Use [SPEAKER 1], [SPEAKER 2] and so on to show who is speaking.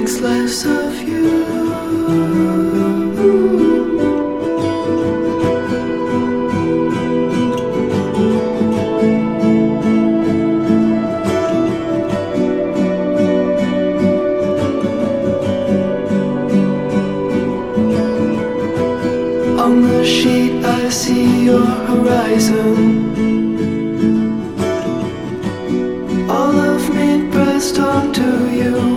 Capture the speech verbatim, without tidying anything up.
[SPEAKER 1] thinks less of you. On the sheet I see your horizon. All of me pressed onto you.